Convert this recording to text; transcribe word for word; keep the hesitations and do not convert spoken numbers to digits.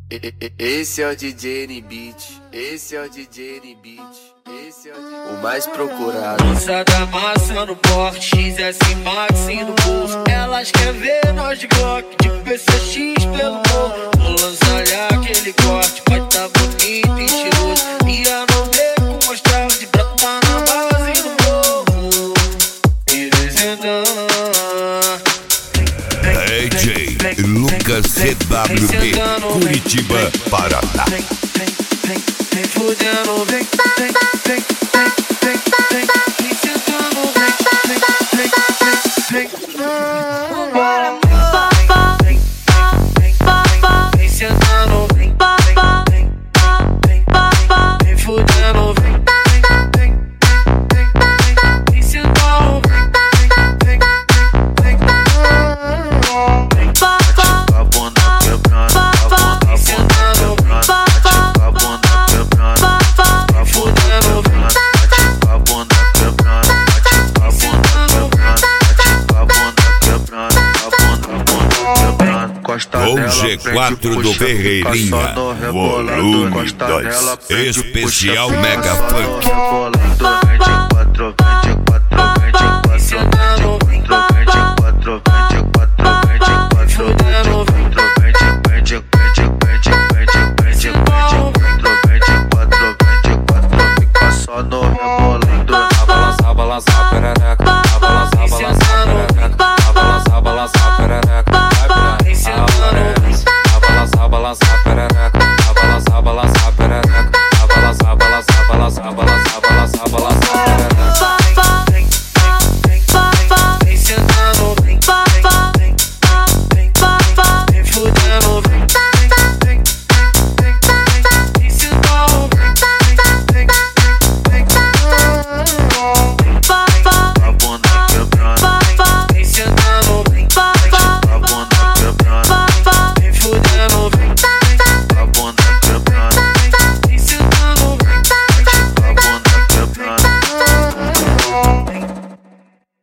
Esse é o D J N-Beat, esse é o D J N-Beat, esse é o, D J... o mais procurado. Moçada massa no porte, X S Max no bolso. Elas querem ver nós de Glock, de P C X pelo morro. Vou lançar aquele corte, vai tá bonito e estiloso. Ia no beco, mostrava de branco, tá na base do morro. E descendando D J Lucas C W B, Curitiba, Paraná. Vem, vem, vem, vem fudendo, vem, vem, vem, vem, vem, vem, vem sentando, vem, vem, vem, vem, vem, vambora, amor. Vem, vem, vem, vem sentando, vem, vem, vem, vem, vem, vem fudendo, vem, vem, vem, vem, vem, vem sentando, vem, vem, vem, vem, vem, A bunda quebrando, a bunda, a bunda quebrando, a bunda quebrando, a bunda quebrando, a bunda quebrando, a bunda quebrando, a bunda, a bunda quebrando. Costa Com nela, G quatro do Ferreirinha, volume dois, especial Mega Funk. Vem de quatro, vem de quatro, vem de quatro, vem de quatro, vem de quatro, vem de quatro, vem de quatro, vem de quatro, vem de, vem de, vem de, vem de, vem de, vem de, vem de quatro, vem de quatro, vem de quatro, fica só no rebolando. Abalança, abalança a perereca, abalança, abalança a perereca, abalança, abalança a perereca, vai pra abalança, abalança a